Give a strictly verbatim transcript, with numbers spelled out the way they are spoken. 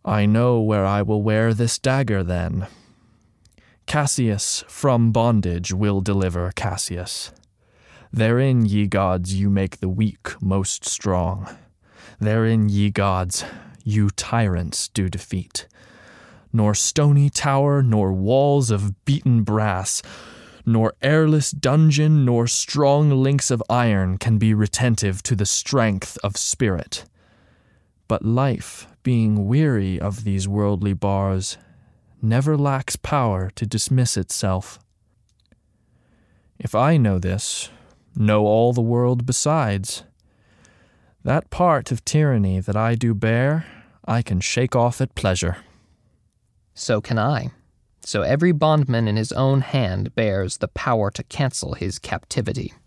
I know where I will wear this dagger then. Cassius from bondage will deliver Cassius. Therein, ye gods, you make the weak most strong. Therein, ye gods, you tyrants do defeat. Nor stony tower, nor walls of beaten brass, nor airless dungeon, nor strong links of iron can be retentive to the strength of spirit. But life, being weary of these worldly bars, never lacks power to dismiss itself. If I know this, know all the world besides. That part of tyranny that I do bear, I can shake off at pleasure. So can I. So every bondman in his own hand bears the power to cancel his captivity.